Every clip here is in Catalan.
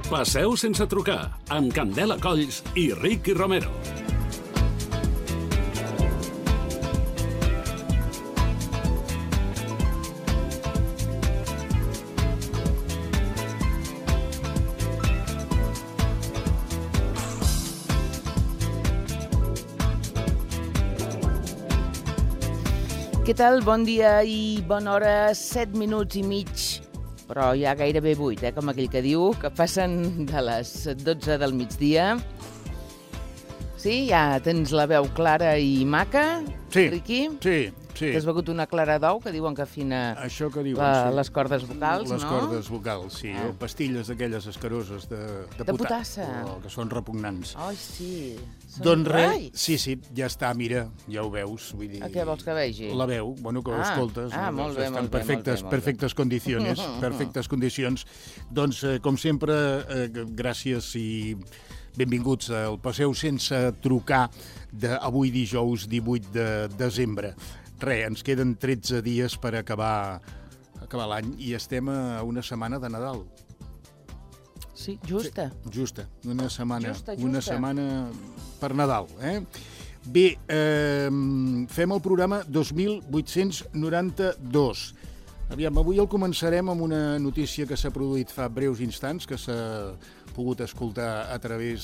Passeu sense trucar, amb Candela Colls i Ricky Romero. Què tal? Bon dia i bona hora, 7 minuts i mig, però ja gairebé 8, com aquell que diu, que passen de les 12 del migdia. Sí, ja tens la veu clara i maca, Sí, Riqui? sí. T'has begut una clara d'ou, que diuen que afina Això que diuen, sí. les cordes vocals, Les no? cordes vocals, sí. O pastilles d'aquelles escaroses de potassa. que són repugnants. Ai, sí. Doncs res, sí, ja està, mira, ja ho veus, vull dir... A què vols que vegi? La veu, bueno, que ho escoltes. Molt bé, està en molt bé. perfectes condicions. Doncs, com sempre, gràcies i benvinguts al Passeu sense trucar d'avui dijous 18 de desembre. Ens queden 13 dies per acabar l'any i estem a una setmana de Nadal. Sí, justa. Justa, una setmana per Nadal. Bé, fem el programa 2892. Aviam, avui el començarem amb una notícia que s'ha produït fa breus instants, que s'ha pogut escoltar a través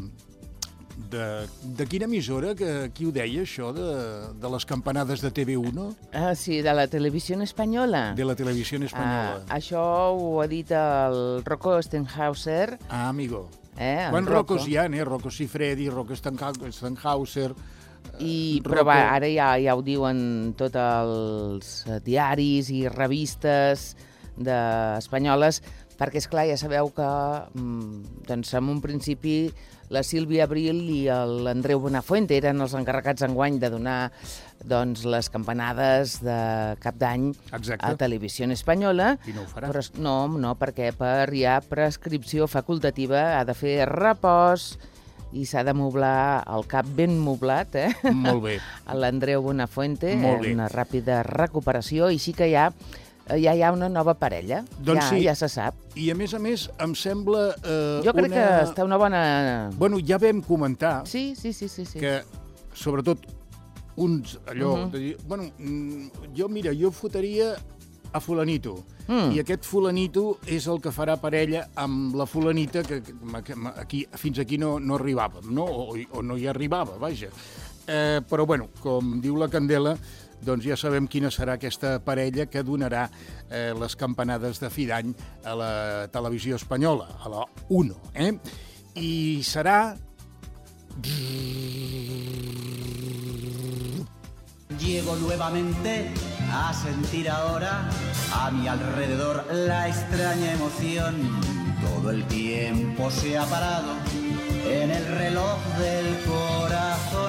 de quina emissora? Qui ho deia, això, de les campanades de TV1? Ah, sí, de la Televisió Espanyola. De la Televisió Espanyola. Això ho ha dit el Rocco Stenhauser. Ah, amigo. Quants Roccos hi ha, Rocco Siffredi, Rocco Stenhauser... Però ara ja ho diuen tots els diaris i revistes espanyoles, perquè, esclar, ja sabeu que doncs, en un principi la Sílvia Abril i l'Andreu Buenafuente eren els encarregats enguany de donar les campanades de cap d'any a Televisió Espanyola. I no ho farà. Però no, perquè per ja prescripció facultativa ha de fer repòs i s'ha de moblar el cap ben moblat, Molt bé. A l'Andreu Buenafuente, una ràpida recuperació, i sí que ja hi ha una nova parella, doncs ja se sap. I a més, em sembla jo crec que està una bona... Bueno, ja vam comentar sí. que, sobretot, uns allò de dir, bueno, jo fotria a fulanito, i aquest fulanito és el que farà parella amb la fulanita que fins aquí no arribàvem, no? O no hi arribava, vaja. Però, bueno, com diu la Candela, doncs ja sabem quina serà aquesta parella que donarà les campanades de fi d'any a la Televisió Espanyola, a la 1, I serà... Llego nuevamente a sentir ahora a mi alrededor la extraña emoción. Todo el tiempo se ha parado en el reloj del corazón.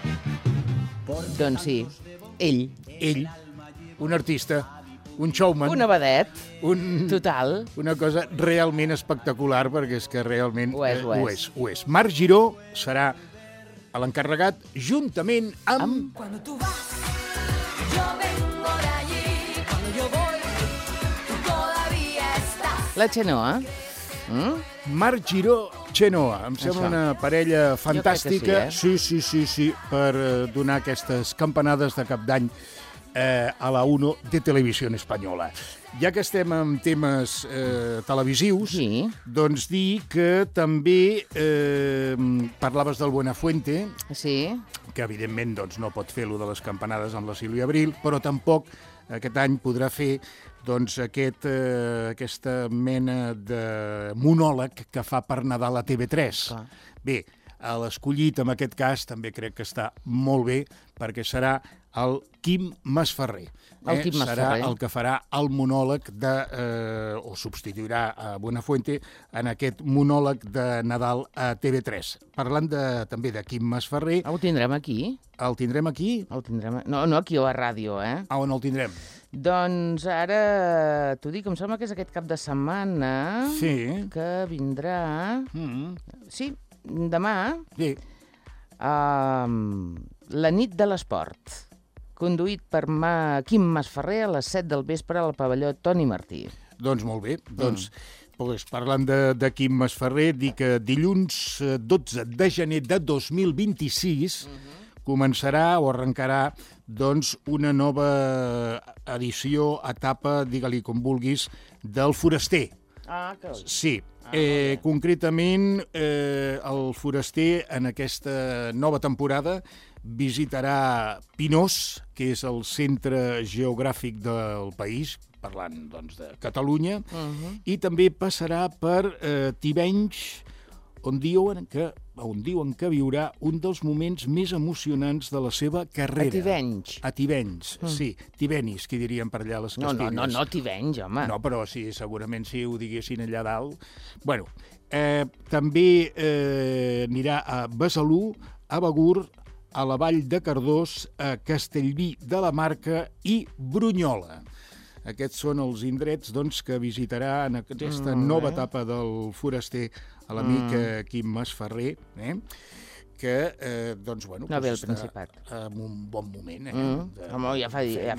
Doncs sí, ell, un artista, un showman. una vedet, total. Una cosa realment espectacular, perquè és que realment ho és. Marc Giró serà l'encarregat juntament amb... Cuando tú vas, yo vengo de allí. Cuando yo voy, tú todavía estás. La Xenoa. Marc Giró, Xenoa. Em sembla una parella fantàstica. Sí, per donar aquestes campanades de cap d'any a la 1 de Televisió Espanyola. Ja que estem en temes televisius, doncs dir que també parlaves del Buenafuente, que evidentment no pot fer lo de les campanades amb la Sílvia Abril, però tampoc aquest any podrà fer aquesta mena de monòleg que fa per Nadal a TV3. Bé, l'escollit en aquest cas també crec que està molt bé, perquè serà el Quim Masferrer. Serà el que farà el monòleg o substituirà a Buenafuente en aquest monòleg de Nadal a TV3. Parlant també de Quim Masferrer... Ho tindrem aquí? El tindrem aquí? No aquí a la ràdio, on el tindrem? Doncs ara t'ho dic, em sembla que és aquest cap de setmana que vindrà... Sí, demà. La nit de l'esport, conduït per Quim Masferrer a les 7 del vespre al pavelló Toni Martí. Doncs molt bé. Doncs Pues, parlant de Quim Masferrer, dir que dilluns 12 de gener de 2026 començarà o arrencarà doncs, una nova edició, etapa, digue-li com vulguis, del Foraster. Ah, que... Sí, concretament el Foraster en aquesta nova temporada visitarà Pinós, que és el centre geogràfic del país, parlant doncs, de Catalunya, i també passarà per Tivenys, on diuen que viurà un dels moments més emocionants de la seva carrera. A Tivenys? A Tivenys, sí. Tivenis, que dirien per allà les Castelles. No, Tivenys, home. No, però sí, segurament si ho diguessin allà dalt. Bueno, també anirà a Besalú, a Begur, a la Vall de Cardós, a Castellví de la Marca i Brunyola. Aquests són els indrets doncs, que visitarà en aquesta nova etapa del Foraster a l'amic Quim Masferrer, que doncs, bueno, no ve el està Principat. en un bon moment. Home, ja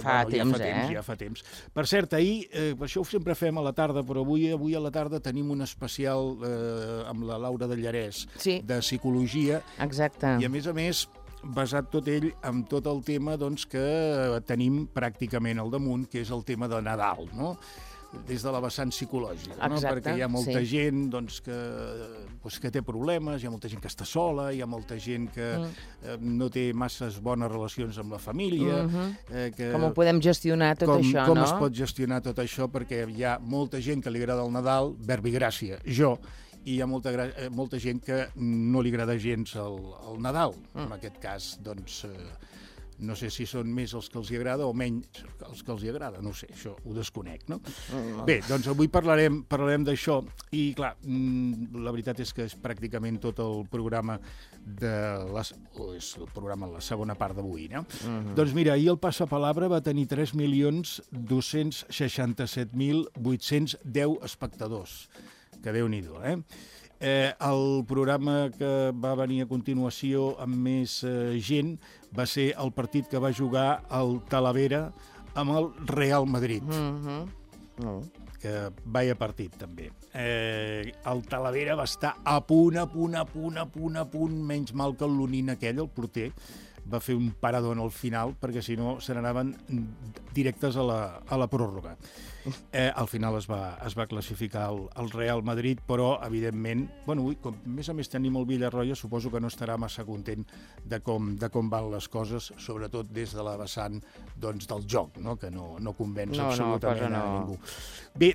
fa temps. Per cert, ahir, per això ho sempre fem a la tarda, però avui a la tarda tenim un especial amb la Laura de Llarès, de psicologia. Exacte. I a més, basat tot ell amb tot el tema doncs, que tenim pràcticament al damunt, que és el tema de Nadal, no? Des de la vessant psicològica, no? Perquè hi ha molta gent doncs, que té problemes, hi ha molta gent que està sola, hi ha molta gent que no té masses bones relacions amb la família. Com ho podem gestionar tot això, no? Com es pot gestionar tot això, perquè hi ha molta gent que li agrada el Nadal, verbi gràcia, jo, i hi ha molta gent que no li agrada gens el Nadal. En aquest cas, doncs, no sé si són més els que els agrada o menys els que els agrada, no sé, això ho desconec, no? Bé, doncs avui parlarem d'això i, clar, la veritat és que és pràcticament tot el programa la segona part d'avui, no? Doncs mira, ahir el Passapalabra va tenir 3.267.810 espectadors, que Déu-n'hi-do, el programa que va venir a continuació amb més gent va ser el partit que va jugar el Talavera amb el Real Madrid. Que vaya partit, també. El Talavera va estar a punt, menys mal que el Lunin aquell, el porter, va fer un paradón al final, perquè si no se n'anaven directes a la pròrroga. Al final es va classificar el Real Madrid, però, evidentment, bueno, com més a més tenim el Villarroya, suposo que no estarà massa content de com van les coses, sobretot des de la vessant doncs, del joc, no? Que no convenç absolutament a ningú. Bé,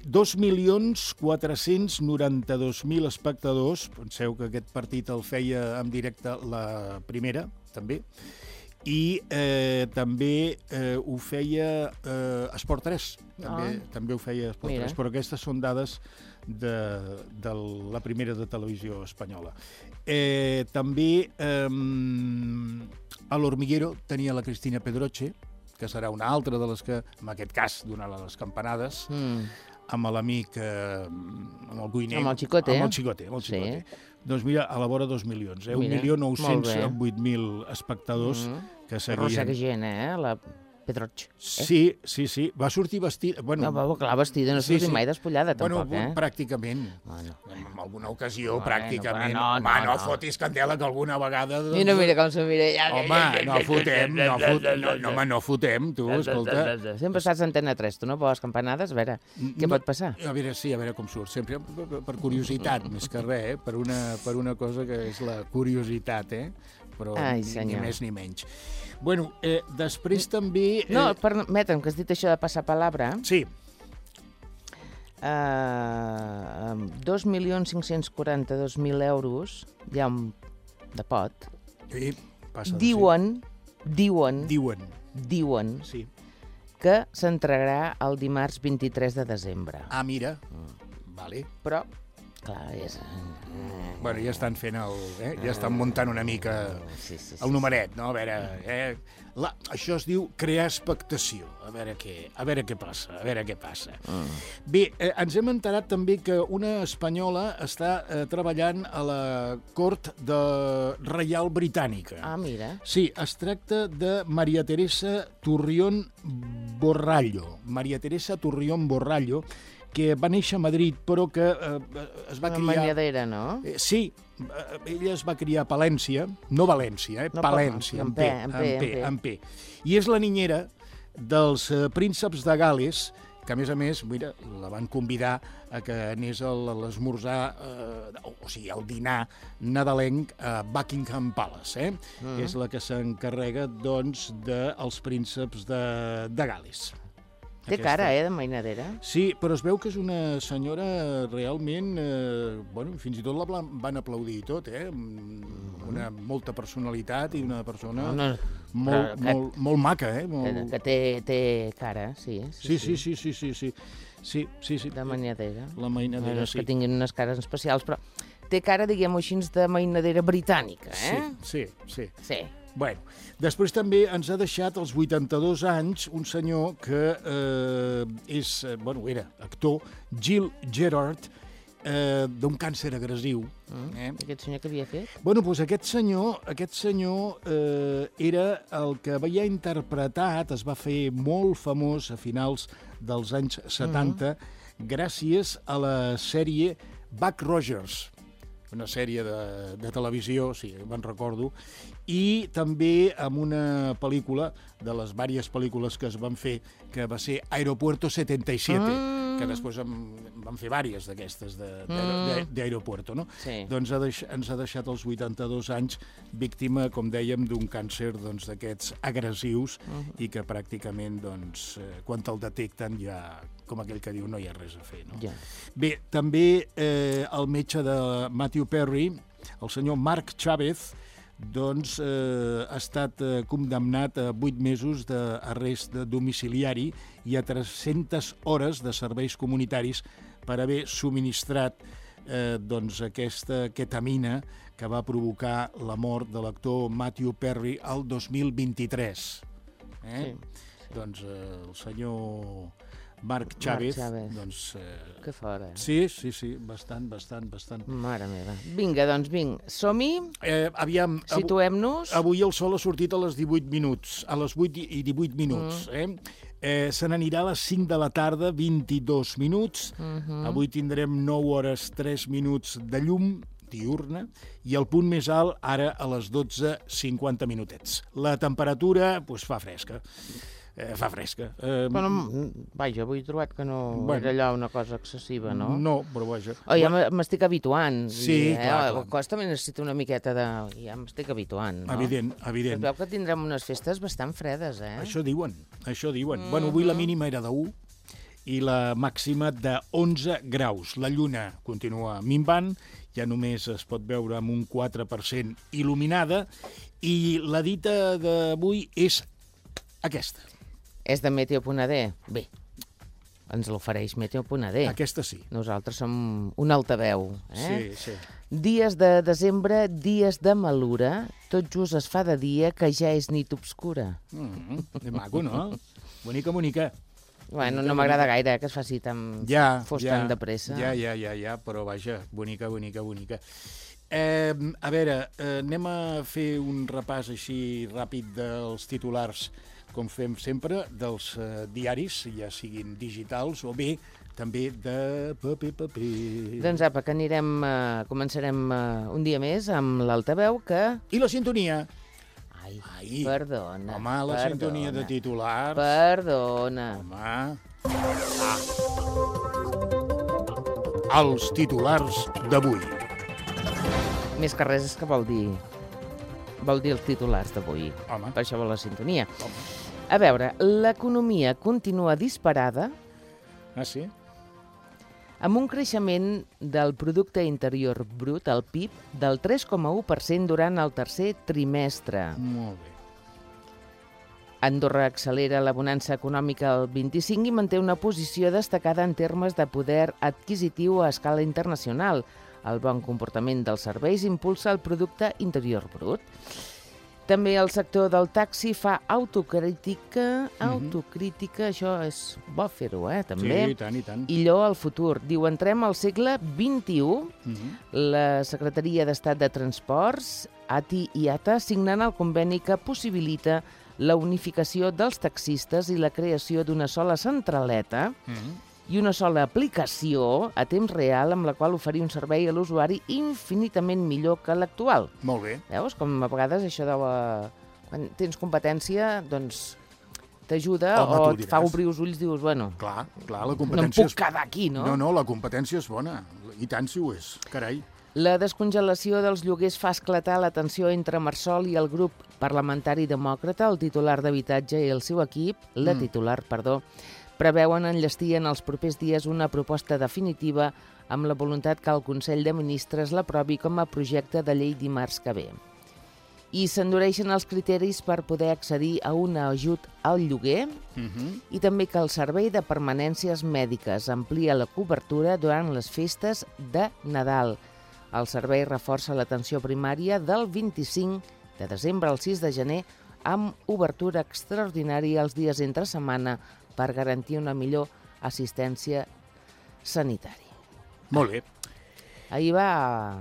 2.492.000 espectadors, penseu que aquest partit el feia en directe la Primera, també, i també ho feia Esport 3, també ho feia Esport 3, però aquestes són dades de la Primera de Televisió Espanyola. També a l'Hormiguero tenia la Cristina Pedroche, que serà una altra de les que, en aquest cas, donarà les campanades, amb l'amic, amb el cuiner... Amb el Chicote. Amb el Chicote. Doncs mira, a la vora 2 milions, 1.908.000 espectadadors que seguien... Rosa que gent, la Pedroche. Sí, va sortir vestida... No, clar, vestida, no sortir mai despullada, tampoc, pràcticament. En alguna ocasió, pràcticament. No fotis candela, que alguna vegada... Mira com s'ho mira. Home, no fotem, tu, escolta. Sempre estàs a Antena 3, tu no poses campanades, a veure, què pot passar? A veure com surt, sempre per curiositat, més que res, per una cosa que és la curiositat, però ni més ni menys. Bueno, després també... No, permetem, que has dit això de Passapalabra. Sí. 2.542.000 euros, ja de pot, diuen que s'entregarà el dimarts 23 de desembre. Ah, mira, vale. Però, clar, és... Bueno, ja estan fent ja estan muntant una mica el numeret, no? A veure, això es diu crear expectació. A veure què passa. Bé, ens hem enterat també que una espanyola està treballant a la cort reial britànica. Ah, mira. Sí, es tracta de Maria Teresa Turrión Borrallo. Maria Teresa Turrión Borrallo, que va néixer a Madrid, però que es va Una criar... maniadera, no? Sí, ella es va criar a Palència, no València, No, Palència, amb P. I és la niñera dels prínceps de Gales, que a més, mira, la van convidar a que anés a l'esmorzar, o sigui, al dinar nadalenc a Buckingham Palace, És la que s'encarrega, doncs, dels prínceps de Gales. Té cara, de mainadera. Sí, però es veu que és una senyora realment... fins i tot la van aplaudir i tot, Una molta personalitat i una persona molt maca, Que té cara, sí. Sí. De mainadera. La mainadera, no és que tinguin unes cares especials, però té cara, diguem-ho així, de mainadera britànica, Sí. Sí. Bueno, després també ens ha deixat als 82 anys un senyor que era actor, Gil Gerard, d'un càncer agressiu. Aquest senyor que havia fet? Doncs aquest senyor era el que havia interpretat, es va fer molt famós a finals dels anys 70, gràcies a la sèrie Buck Rogers, una sèrie de televisió, si me'n recordo, i també amb una pel·lícula, de les diverses pel·lícules que es van fer, que va ser Aeropuerto 77, que després van fer diverses d'aquestes d'Aeropuerto, no? Sí. Doncs ens ha deixat als 82 anys víctima, com dèiem, d'un càncer d'aquests agressius i que pràcticament, quan el detecten, ja, com aquell que diu, no hi ha res a fer, no? Ja. Bé, també el metge de Matthew Perry, el senyor Marc Chávez, ha estat condemnat a 8 mesos d'arrest domiciliari i a 300 hores de serveis comunitaris per haver subministrat aquesta ketamina que va provocar la mort de l'actor Matthew Perry el 2023. Doncs el senyor Marc Chávez. Que fora. Sí, bastant. Mare meva. Vinga, doncs som-hi. Aviam, situem-nos. Avui el sol ha sortit a les 18 minuts, a les 8 i 18 minuts. Se n'anirà a les 5 de la tarda, 22 minuts. Avui tindrem 9 hores 3 minuts de llum diurna i el punt més alt ara a les 12, 50 minutets. La temperatura fa fresca. Vaja, avui he trobat que no era allò una cosa excessiva, no? No, però vaja. Ja m'estic habituant. Sí, clar. El cos també necessita una miqueta de... Ja m'estic habituant, no? Evident. Es veu que tindrem unes festes bastant fredes, Això diuen. Bueno, avui la mínima era de 1 i la màxima de 11 graus. La lluna continua minvant, ja només es pot veure amb un 4% il·luminada, i la dita d'avui és aquesta. És de Meteo.d. Bé, ens l'ofereix Meteo.d. Aquesta sí. Nosaltres som un altaveu. Sí. Dies de desembre, dies de malura, tot just es fa de dia que ja és nit obscura. Maco, no? Bonica. Bueno, no m'agrada gaire que es faci tan... tan de pressa. Ja, però vaja, bonica. A veure, anem a fer un repàs així ràpid dels titulars, com fem sempre, dels diaris, ja siguin digitals o bé també de paper. Doncs apa, que començarem un dia més amb l'altaveu que... I la sintonia. Ai, perdona. Home, la sintonia de titulars. Perdona. Home. Els titulars d'avui. Més que res és que vol dir els titulars d'avui. Home. Per això vol la sintonia. A veure, l'economia continua disparada. Ah, sí? Amb un creixement del producte interior brut, el PIB, del 3,1% durant el tercer trimestre. Molt bé. Andorra accelera la bonança econòmica al 25 i manté una posició destacada en termes de poder adquisitiu a escala internacional. El bon comportament dels serveis impulsa el producte interior brut. També el sector del taxi fa autocrítica, això és bo fer-ho, també. Sí, i tant. I allò al futur. Diu, entrem al segle XXI. La Secretaria d'Estat de Transports, ATI i ATA, signen el conveni que possibilita la unificació dels taxistes i la creació d'una sola centraleta i una sola aplicació a temps real amb la qual oferir un servei a l'usuari infinitament millor que l'actual. Molt bé. Veus? Com a vegades això de quan tens competència, doncs t'ajuda Home, o tu et fa diràs. obrir els ulls, dius, bueno, Clar, la no em competència... puc quedar aquí, no? No, la competència és bona. I tant si ho és, carai. La descongelació dels lloguers fa esclatar la tensió entre Marsol i el grup parlamentari demòcrata, el titular d'Habitatge i el seu equip, la titular, perdó, preveuen enllestir en els propers dies una proposta definitiva amb la voluntat que el Consell de Ministres l'aprovi com a projecte de llei dimarts que ve. I s'endureixen els criteris per poder accedir a un ajut al lloguer i també que el servei de permanències mèdiques amplia la cobertura durant les festes de Nadal. El servei reforça l'atenció primària del 25 de desembre al 6 de gener amb obertura extraordinària els dies entre setmana per garantir una millor assistència sanitària. Molt bé. Ahir va...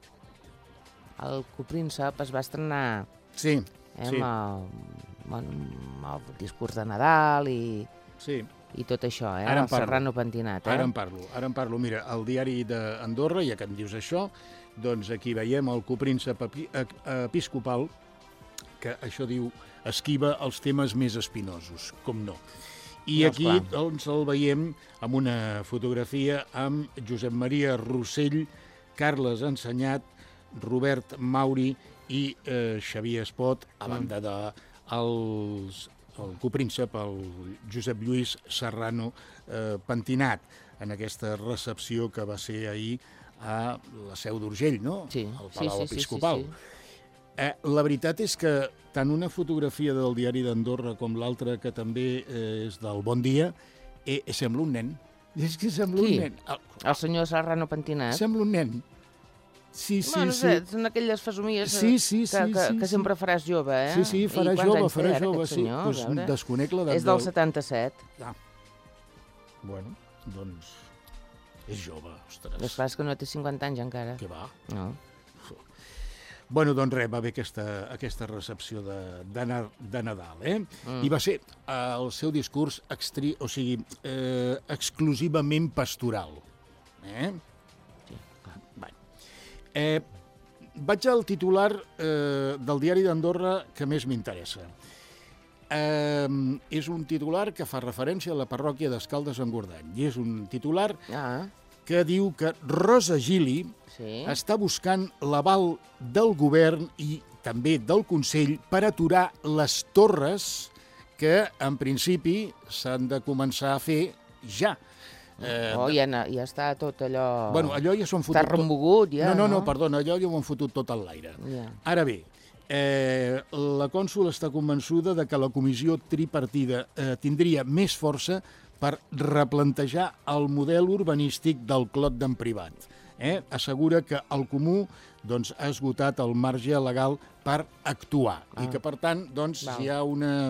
El Copríncep es va estrenar Sí, sí. amb el discurs de Nadal i tot això, Ara en el parlo. Serrano pentinat. Ara en parlo. Mira, el diari d'Andorra, ja que em dius això, doncs aquí veiem el copríncep episcopal, que això diu, esquiva els temes més espinosos, com no. I No, aquí esclar. doncs, el veiem amb una fotografia amb Josep Maria Rossell, Carles Ensenyat, Robert Mauri i Xavier Espot, a banda de el copríncep, el Josep Lluís Serrano pentinat, en aquesta recepció que va ser ahir a la Seu d'Urgell, no? Sí, Al Palau Episcopal. sí. La veritat és que tant una fotografia del diari d'Andorra com l'altra, que també és del Bon Dia, sembla un nen. És que sembla Qui? un nen. El senyor Serrano pentinat. Sembla un nen. Sí, Bueno, són aquelles fesomies que sempre faràs jove, eh? Sí, farà I quants jove, anys té ara aquest sí. senyor? Doncs A veure. desconec l'edat És del 77. Bueno, doncs és jove, ostres. És clar, és que no té 50 anys encara. Què va? No. Bueno, doncs res, va haver aquesta recepció de Nadal, eh? I va ser el seu discurs exclusivament pastoral. Vaig al titular del diari d'Andorra que més m'interessa. És un titular que fa referència a la parròquia d'Escaldes-Engordany. I és un titular que diu que Rosa Gili està buscant l'aval del govern i també del Consell per aturar les torres que, en principi, s'han de començar a fer ja. Ja està tot allò... Bueno, allò ja s'ho han fotut... Està remogut, ja, no, perdona, allò ja ho han fotut tot en l'aire. Ara bé, la cònsol està convençuda de que la comissió tripartida tindria més força per replantejar el model urbanístic del Clot d'en Privat. Assegura que el Comú ha esgotat el marge legal per actuar i que, per tant, hi ha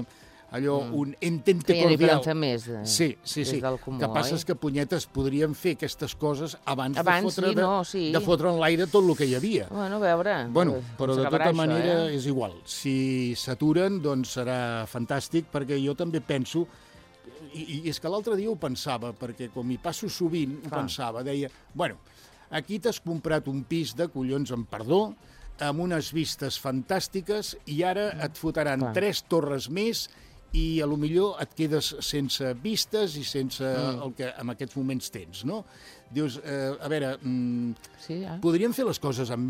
un entente cordial. Que ja n'hi podem fer més des del Comú, que passa és que, punyetes, podríem fer aquestes coses abans de fotre en l'aire tot el que hi havia. Bueno, a veure... Però de tota manera és igual. Si s'aturen, doncs serà fantàstic, perquè jo també penso... I és que l'altre dia ho pensava, perquè com hi passo sovint, ho pensava, deia, bueno, aquí t'has comprat un pis de collons amb perdó, amb unes vistes fantàstiques, i ara et fotran 3 torres més i a lo millor et quedes sense vistes i sense el que en aquests moments tens, no? Dius, a veure, podríem fer les coses amb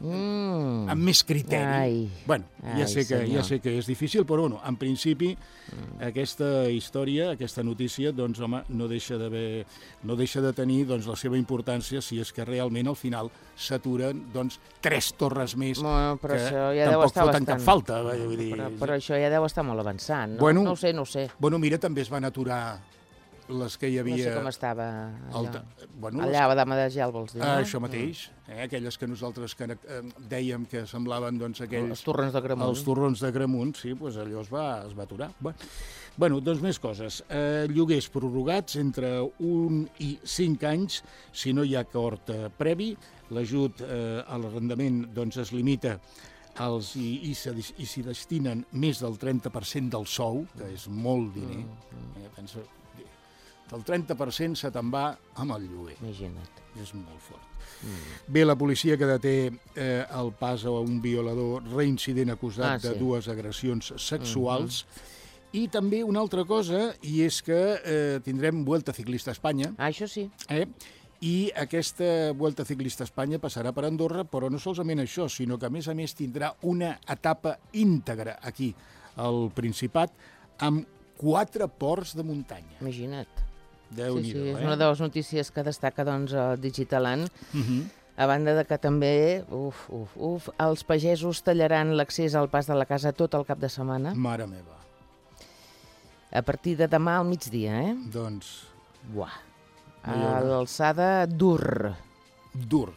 més criteri. Bueno, ja sé que és difícil, però bueno, en principi aquesta història, aquesta notícia, doncs, home, no deixa de tenir la seva importància si és que realment al final s'aturen 3 torres més que tampoc foten cap falta. Però això ja deu estar molt avançant, no? No ho sé. Bueno, mira, també es van aturar les que hi havia... No sé com estava allò. Allà a Dama de Gel, vols dir, no? Això mateix, aquelles que nosaltres dèiem que semblaven aquells... Els torrons de Gramunt. Els torrons de Gramunt, sí, doncs allò es va aturar. Bueno, doncs més coses. Lloguers prorrogats entre 1 i 5 anys, si no hi ha acord previ. L'ajut a l'arrendament es limita i s'hi destinen més del 30% del sou, que és molt diner. El 30% se te'n va amb el lloguer. Imagina't. És molt fort. Bé, la policia que deté el pas a un violador reincident acusat de 2 agressions sexuals. I també una altra cosa, i és que tindrem Vuelta Ciclista a Espanya. Això sí. I aquesta Vuelta Ciclista a Espanya passarà per Andorra, però no solament això, sinó que a més tindrà una etapa íntegra aquí, al Principat, amb 4 ports de muntanya. Imagina't. Déu-n'hi-do, és una de les notícies que destaca doncs, el Digitaland. A banda de que també, els pagesos tallaran l'accés al pas de la casa tot el cap de setmana. Mare meva. A partir de demà al migdia, Doncs... Buah. A l'alçada Dur. Dur.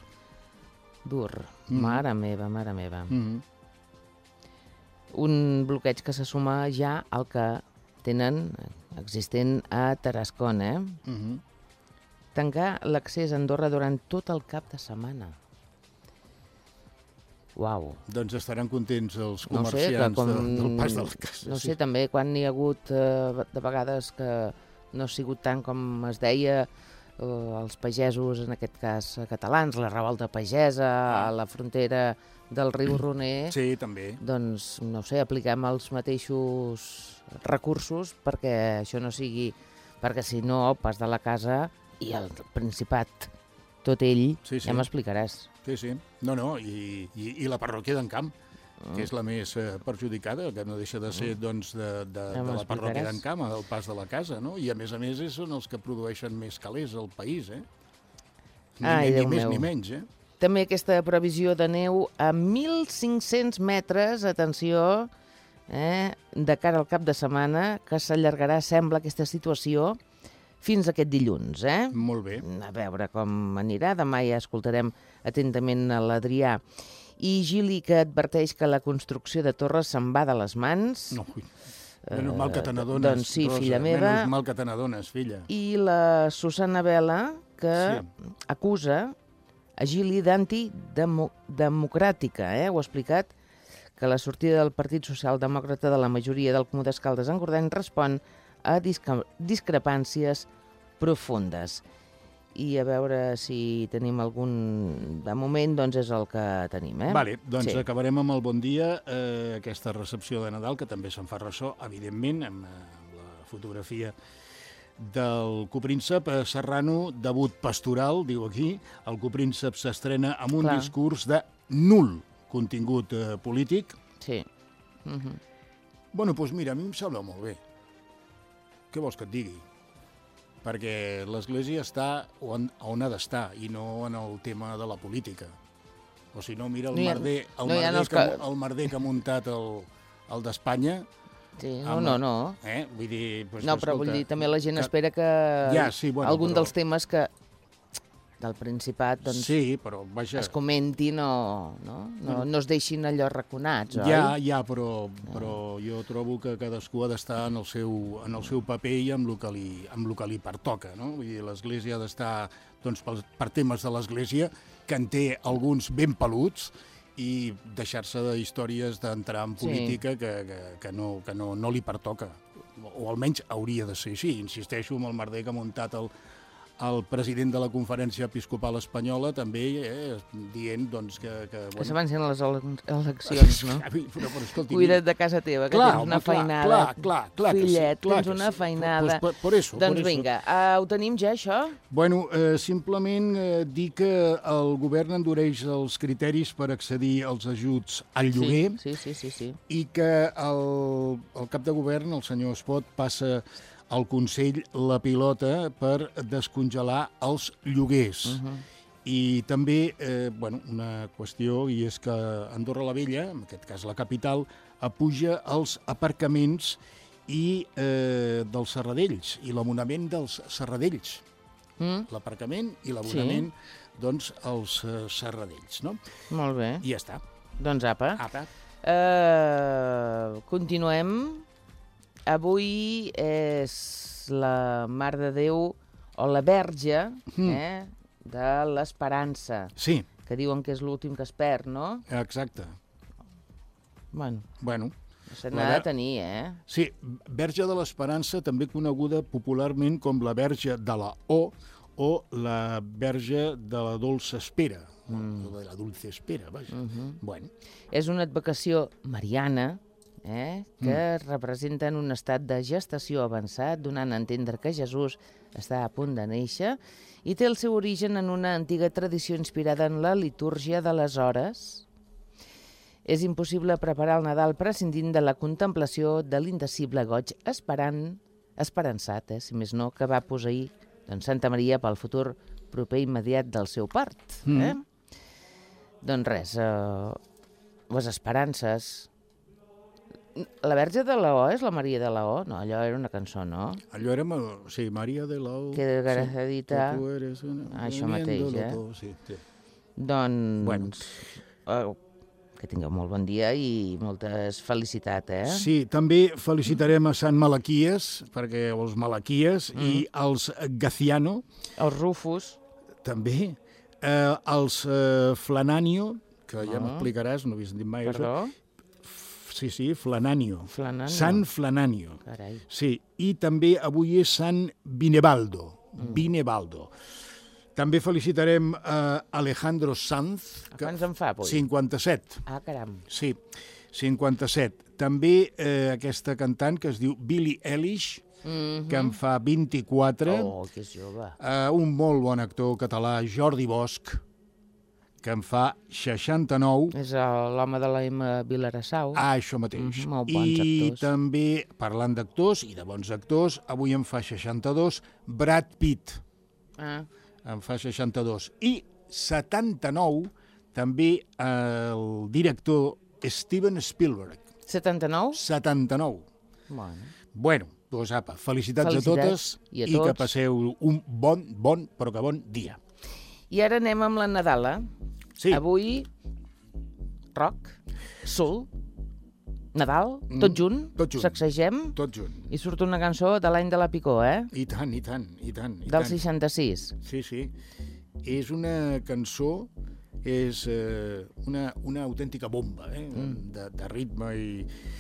Mare meva, mare meva. Un bloqueig que se suma ja al que tenen existent a Tarascon, Tancar l'accés a Andorra durant tot el cap de setmana. Uau. Doncs estaran contents els comerciants del pas de la casa. No sé, també quan hi ha hagut de vegades que no ha sigut tant com es deia, els pagesos, en aquest cas catalans, la revolta pagesa a la frontera del riu Roner. Sí, també. Doncs, no sé, apliquem els mateixos recursos perquè això no sigui... Perquè si no, el pas de la casa i el Principat, tot ell, ja m'explicaràs. Sí. No, i la parròquia d'Encamp, que és la més perjudicada, que no deixa de ser doncs, de la parròquia d'Encamp, del pas de la casa, no? I a més són els que produeixen més calés al país, Ni més ni menys, També aquesta previsió de neu a 1.500 metres, atenció, de cara al cap de setmana, que s'allargarà, sembla, aquesta situació fins aquest dilluns, Molt bé. A veure com anirà. Demà ja escoltarem atentament a l'Adrià. I Gili, que adverteix que la construcció de torres se'n va de les mans. No, menys mal que te n'adones, doncs sí, Rosa, filla meva. Menys mal que te n'adones, filla. I la Susana Vela, que acusa a Gili d'antidemocràtica, ho ha explicat, que la sortida del Partit Socialdemòcrata de la majoria del Comú d'Escaldes en Gordany respon a discrepàncies profundes. I a veure si tenim algun... De moment, doncs, és el que tenim, Vale, doncs acabarem amb el bon dia, aquesta recepció de Nadal, que també se'n fa ressò, evidentment, amb la fotografia del copríncep Serrano, debut pastoral, diu aquí. El copríncep s'estrena amb un discurs de nul contingut polític. Sí. Bueno, doncs mira, a mi em sembla molt bé. Què vols que et digui? Perquè l'Església està on ha d'estar i no en el tema de la política. O si no, mira el merder que ha muntat el d'Espanya. Sí, no. Vull dir... No, però vull dir, també la gent espera que algun dels temes que del Principat es comentin o no es deixin allò raconats, oi? Ja, però jo trobo que cadascú ha d'estar en el seu paper i amb el que li pertoca, no? Vull dir, l'Església ha d'estar per temes de l'Església, que en té alguns ben peluts, i deixar-se d'històries d'entrar en política que no li pertoca. O almenys hauria de ser així. Insisteixo amb el merder que ha muntat el president de la Conferència Episcopal Espanyola, també dient que s'avancen les eleccions, no? Però escolti, cuida't de casa teva, que tens una feinada. Clar, fillet, tens una feinada. Doncs vinga, ho tenim ja, això? Bueno, simplement dir que el govern endureix els criteris per accedir als ajuts al lloguer. Sí. I que el cap de govern, el senyor Espot, passa al Consell la pilota per descongelar els lloguers. I també, una qüestió, i és que Andorra la Vella, en aquest cas la capital, apuja els aparcaments i dels serradells, i l'abonament dels serradells. L'aparcament i l'abonament, doncs, als serradells, no? Molt bé. I ja està. Doncs apa. Continuem. Avui és la Mare de Déu, o la Verge, de l'Esperança. Sí. Que diuen que és l'últim que es perd, no? Exacte. Bueno. Se n'ha de tenir, Sí, Verge de l'Esperança, també coneguda popularment com la Verge de la o la Verge de la Dolça Espera, de la Dulce Espera, vaja. Bueno. És una advocació mariana, que representen un estat de gestació avançat, donant a entendre que Jesús està a punt de néixer, i té el seu origen en una antiga tradició inspirada en la litúrgia de les hores. És impossible preparar el Nadal prescindint de la contemplació de l'indecible goig esperançat, si més no, que va posseir Santa Maria pel futur proper immediat del seu part. Doncs res, les esperances... La Verge de la O és la Maria de la O? No, allò era una cançó, no? Allò era, sí, Maria de la O. Que desgraciadita... Sí, tu eres això mateix, Sí, sí. Doncs... Bueno. Que tingueu molt bon dia i moltes felicitats, Sí, també felicitarem a Sant Malaquies, perquè els Malaquies, i els Gaciano. Els Rufus. També. Els Flananio, que ja m'explicaràs, no havies dit mai Perdó? això. Sí, Flananio. Flananio. Sant Flananio. Carai. Sí, i també avui és Sant Vinebaldo. Vinebaldo. També felicitarem Alejandro Sanz. Quants en fa, avui? 57. Ah, caram. Sí, 57. També aquesta cantant que es diu Billie Eilish, que en fa 24. Oh, que és jove. Un molt bon actor català, Jordi Bosch, que en fa 69. És l'home de la Emma Vilarassau. Ah, això mateix. Molt bons actors. I també, parlant d'actors i de bons actors, avui en fa 62 Brad Pitt. En fa 62. I 79 també el director Steven Spielberg. 79? 79. Bueno, doncs apa, felicitats a totes i a que tots. passeu un bon, però que bon dia. I ara anem amb la Nadala. Sí. Avui, rock, soul, Nadal, tot junt, sacsegem, Tot junt. i surt una cançó de l'any de la Picó, I tant, i tant, i tant. Del 66. Sí. És una cançó, és una autèntica bomba, de ritme i...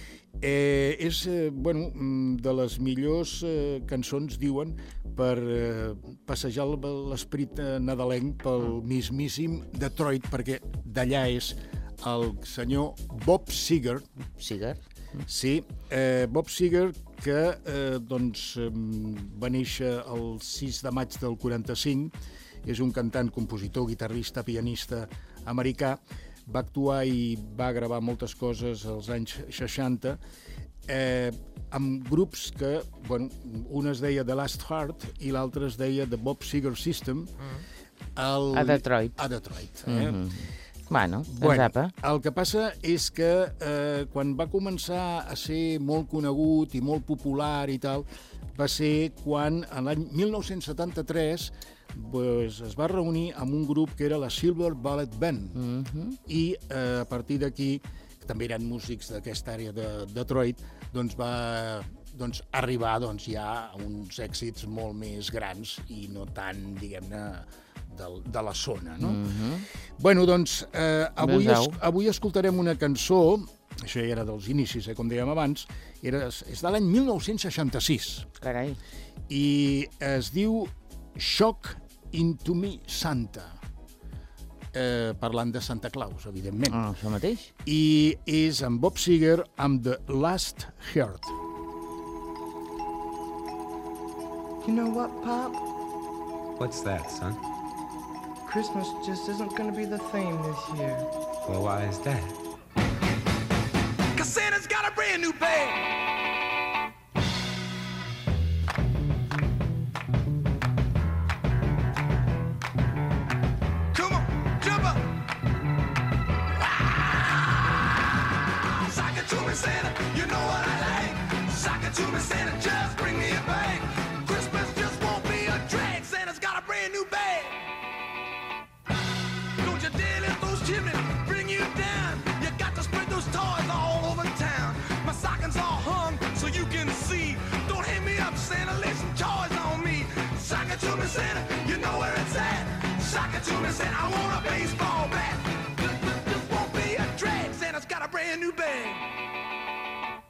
És, de les millors cançons, diuen, per passejar l'esprit nadalenc pel mismíssim Detroit, perquè d'allà és el senyor Bob Seger. Seger? Sí, Bob Seger, que va néixer el 6 de maig del 45, és un cantant, compositor, guitarrista, pianista americà. Va actuar i va gravar moltes coses als anys 60 amb grups que, un es deia The Last Heart i l'altre es deia The Bob Seger System a Detroit. Bueno, el que passa és que quan va començar a ser molt conegut i molt popular i tal, va ser quan, l'any 1973, es va reunir amb un grup que era la Silver Bullet Band. I a partir d'aquí, que també eren músics d'aquesta àrea de Detroit, va arribar ja a uns èxits molt més grans i no tant, diguem-ne, de la zona, no? Bueno, avui escoltarem una cançó, això ja era dels inicis, com dèiem abans, és de l'any 1966. Carai. I es diu Shock into Me Santa, parlant de Santa Claus, evidentment. Això mateix. I és amb Bob Seger amb The Last Heart. You know what, Pop? What's that, son? Christmas just isn't going to be the theme this year. Well, why is that? 'Cause Santa's got a brand new bag. Santa, you know what I like. Sock it to me, Santa, just bring me a bag. Christmas just won't be a drag. Santa's got a brand new bag. Don't you dare let those chimneys bring you down. You got to spread those toys all over town. My stockings all hung so you can see. Don't hang me up, Santa, lay some toys on me. Sock it to me, Santa, you know where it's at. Sock it to me, Santa, I want a baseball bat. This won't be a drag. Santa's got a brand new bag.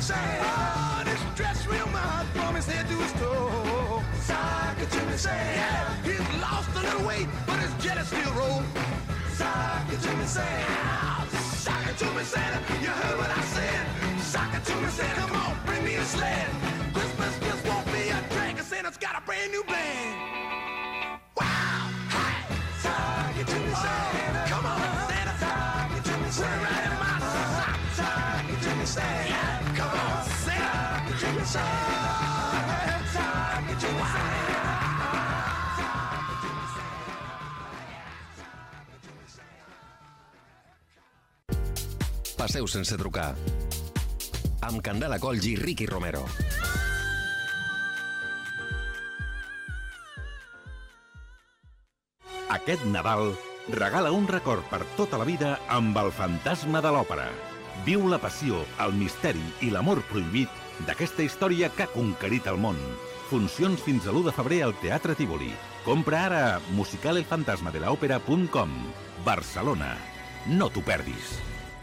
say, oh, this dress real mouth from his head to his toe. Sock it to me, say, yeah, he's lost a little weight, but his jet is still roll. Sock it to me, say, oh, sock it to me, Santa, you heard what I said. Sock it to me, Santa, come on, bring me a sled. Christmas just won't be a drag, 'cause Santa's got a brand new band. Wow, hey, sock it to me, Santa, come on, Santa, sock it to me, Santa, put it right in my sock, sock it to me, Santa, yeah, come on, Santa, sock it to me, Santa, sock it to me, Santa. Passeu sense trucar. Amb Candela Colls i Ricky Romero. Aquest Nadal regala un record per tota la vida amb el fantasma de l'òpera. Viu la passió, el misteri i l'amor prohibit d'aquesta història que ha conquerit el món. Funcions fins a l'1 de febrer al Teatre Tívoli. Compra ara a musicalelfantasmadelaopera.com. Barcelona. No t'ho perdis.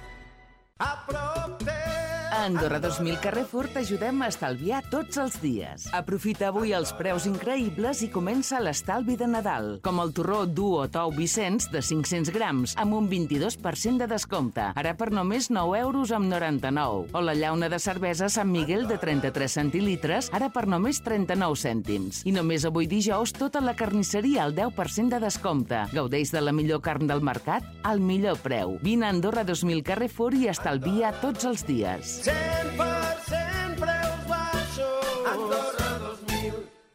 A Andorra 2000 Carrefour t'ajudem a estalviar tots els dies. Aprofita avui els preus increïbles i comença l'estalvi de Nadal, com el torró Duo Tou Vicenç de 500 grams, amb un 22% de descompte, ara per només 9,99 €. O la llauna de cervesa Sant Miguel de 33 centilitres, ara per només 39 cèntims. I només avui dijous tota la carnisseria al 10% de descompte. Gaudeix de la millor carn del mercat al millor preu. Vine a Andorra 2000 Carrefour i estalvia tots els dies. 100% preus baixos. Andorra 2000.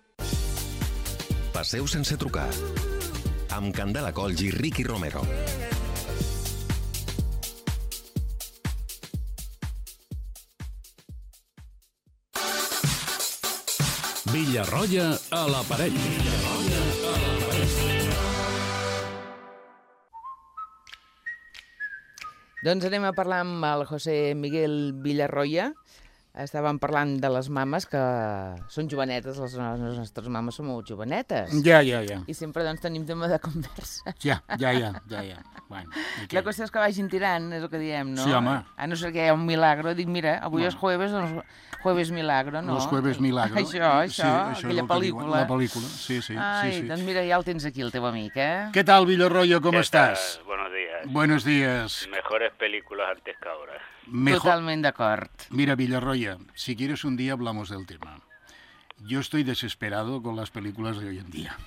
Passeu sense trucar. Amb Candela Colls i Ricky Romero. Villarroya a l'aparell. Doncs anem a parlar amb el José Miguel Villarroya. Estàvem parlant de les mames, que són jovenetes, les nostres mames són molt jovenetes. Ja. I sempre doncs, tenim tema de conversa. Ja. Bueno, la qüestió és que vagin tirant, és el que diem, no? Sí, home. A no ser que hi ha un milagro, dic, mira, avui és jueves, doncs jueves milagro, no? Los jueves milagro. Això, sí, aquella pel·lícula. La pel·lícula, sí. Ai, doncs mira, ja el tens aquí, el teu amic, eh? ¿Qué tal, Villarroyo? ¿Cómo estás? Buenos días. Buenos días. Mejores películas antes que ahora. Totalmente de acuerdo. Mira, Villarroya, si quieres un día hablamos del tema. Yo estoy desesperado con las películas de hoy en día.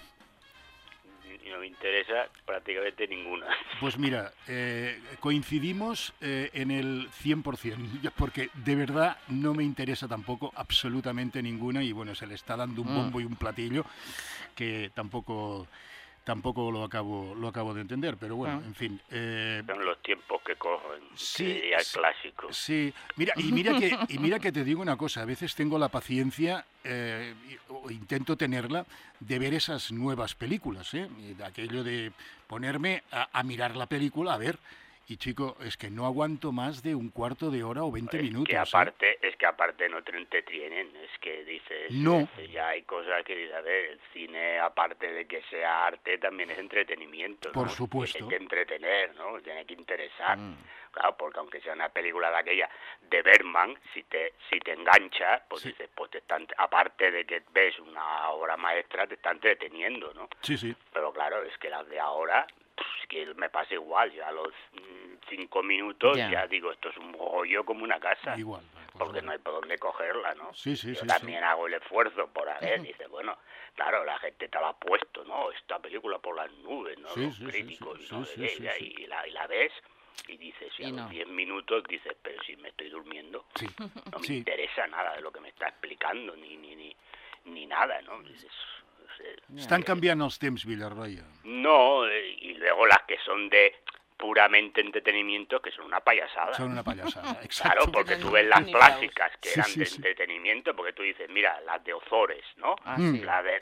Y no me interesa prácticamente ninguna. Pues mira, coincidimos en el 100%, porque de verdad no me interesa tampoco absolutamente ninguna, y bueno, se le está dando un bombo y un platillo que tampoco lo acabo de entender, pero bueno, en fin. Son los tiempos que cogen, sí, que diría el clásico. Sí, mira que te digo una cosa, a veces tengo la paciencia, o intento tenerla, de ver esas nuevas películas, de aquello de ponerme a mirar la película, a ver. Y chico, es que no aguanto más de un cuarto de hora o 20 minutos. Es que aparte no te entretienen, es que dices, no. Ya hay cosas que dices, a ver, el cine, aparte de que sea arte, también es entretenimiento, ¿no? Por supuesto. Tiene que entretener, ¿no? Tiene que interesar. Claro, porque aunque sea una película de aquella de Bergman, si te engancha, pues sí. dices, pues aparte de que ves una obra maestra, te está entreteniendo, ¿no? Sí. Pero claro, es que las de ahora, es que me pasa igual, ya a los 5 minutos ya digo, esto es un rollo como una casa. Igual. Porque no hay por dónde cogerla, ¿no? Sí. Yo también hago el esfuerzo por ver, dice, bueno, claro, la gente te la ha puesto, ¿no? Esta película por las nubes, ¿no? Los críticos, y la ves y dices, y a los 10 minutos dices, pero si me estoy durmiendo, no me interesa nada de lo que me está explicando, ni nada, ¿no? Dices, Estan canviant els temps, Villarroya. No, y luego las que son de puramente entretenimiento, que son una payasada. Son una payasada, exacto. Claro, porque tú ves las clásicas que eran de entretenimiento, porque tú dices, mira, las de Ozores, ¿no? La de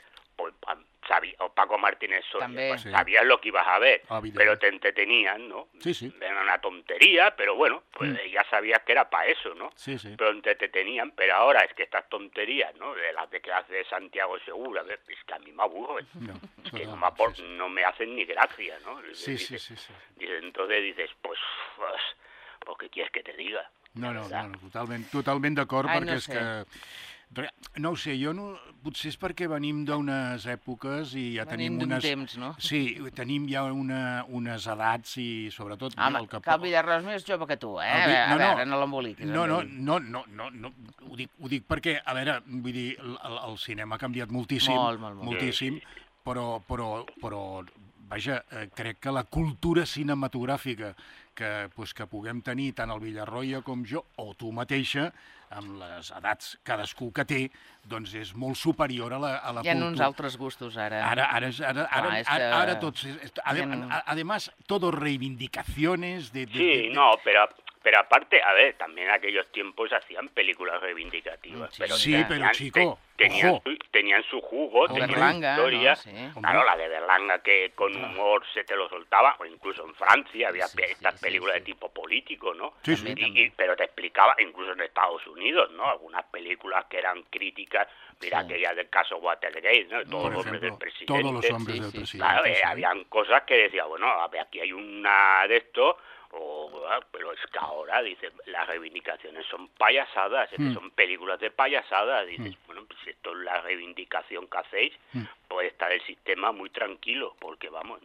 o Paco Martínez Soria, pues sabías lo que ibas a ver, pero te entretenían, ¿no? Sí. Era una tontería, pero bueno, pues ya sabías que era para eso, ¿no? Sí. Pero te entretenían, pero ahora es que estas tonterías, ¿no? De las de que hace Santiago Segura, es que a mí me aburren. Que no me hacen ni gracia, ¿no? Sí. Entonces dices, pues, ¿qué quieres que te diga? No, totalment d'acord, perquè no és que... No ho sé, potser és perquè venim d'unes èpoques i ja tenim unes... Venim d'un temps, no? Sí, tenim ja unes edats i sobretot... Home, que el Villarrós és més jove que tu, eh? A veure, no l'emboliquis. No, ho dic perquè, a veure, vull dir, el cinema ha canviat moltíssim, moltíssim, però vaja, crec que la cultura cinematogràfica que puguem tenir tant el Villarroya com jo, o tu mateixa, amb les edats cadascú que té, doncs és molt superior a la cultura. Hi ha uns altres gustos, ara. Ara tots... Además, todo reivindicaciones de... Sí, no, pero aparte, a ver, también en aquellos tiempos hacían películas reivindicativas. Sí, pero chico, tenían su jugo, tenían Berlanga, historia. ¿no? Sí. Claro, la de Berlanga que con humor se te lo soltaba, o incluso en Francia había estas películas de tipo político, ¿no? Sí. Pero te explicaba, incluso en Estados Unidos, ¿no? Algunas películas que eran críticas, mira aquella del caso Watergate, ¿no? Todos los hombres del presidente. Todos los hombres del presidente. Claro, habían cosas que decía, bueno, a ver, aquí hay una de estos... pero es que ahora, dice, las reivindicaciones son payasadas, son películas de payasadas. Dices, bueno, pues si esto es la reivindicación que hacéis, puede estar el sistema muy tranquilo, porque vamos,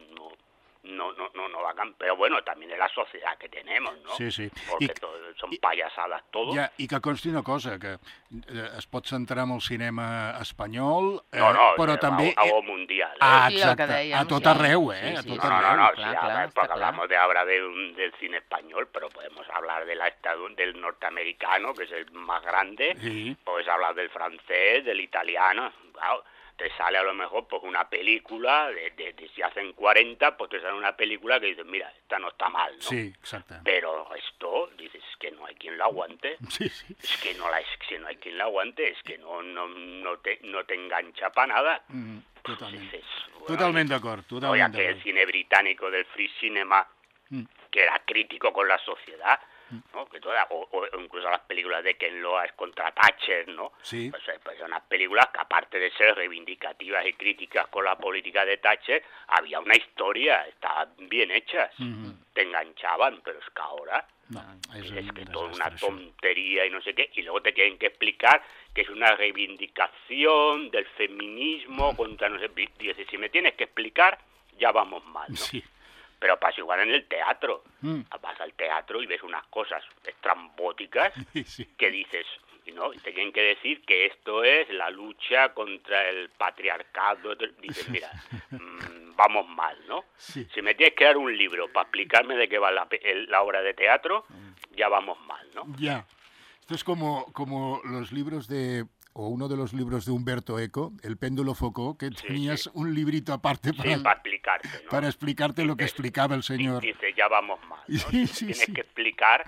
no va a cambiar. Pero bueno, también es la sociedad que tenemos, ¿no? Sí. Porque son payasadas todos. Ja, i que consti una cosa, que es pot centrar en el cinema espanyol, però també... Algo mundial. Exacte, a tot arreu, a tot arreu. Claro, porque hablamos de ahora del cine español, pero podemos hablar del norteamericano, que es el más grande, puedes hablar del francés, del italiano, claro. Te sale a lo mejor pues una película, de si hacen 40, pues te sale una película que dices, mira, esta no está mal, ¿no? Sí, exacte. Pero esto, dices, es que no hay quien la aguante. Sí. Es que no hay quien la aguante, es que no te engancha para nada. Totalment. Dices, bueno, totalment d'acord, Oye, aquel cine británico del free cinema, que era crítico con la sociedad, ¿no? Que o incluso las películas de Ken Loach contra Thatcher, ¿no? Sí. Pues son unas películas que, aparte de ser reivindicativas y críticas con la política de Thatcher, había una historia, estaban bien hechas, te enganchaban, pero es que ahora es que toda una tontería y no sé qué, y luego te tienen que explicar que es una reivindicación del feminismo contra no sé qué. Dices, si me tienes que explicar, ya vamos mal, ¿no? Sí. Pero pasa igual en el teatro. Vas al teatro y ves unas cosas estrambóticas que dices, ¿no? Y te tienen que decir que esto es la lucha contra el patriarcado. Dices, mira, vamos mal, ¿no? Sí. Si me tienes que dar un libro para explicarme de qué va la obra de teatro, ya vamos mal, ¿no? Ya. Esto es como los libros o uno de los libros de Humberto Eco, El péndulo Foucault, que tenías un librito aparte para explicarte, ¿no? Para explicarte lo que explicaba el señor. Dice, ya vamos mal, ¿no? Tienes que explicar,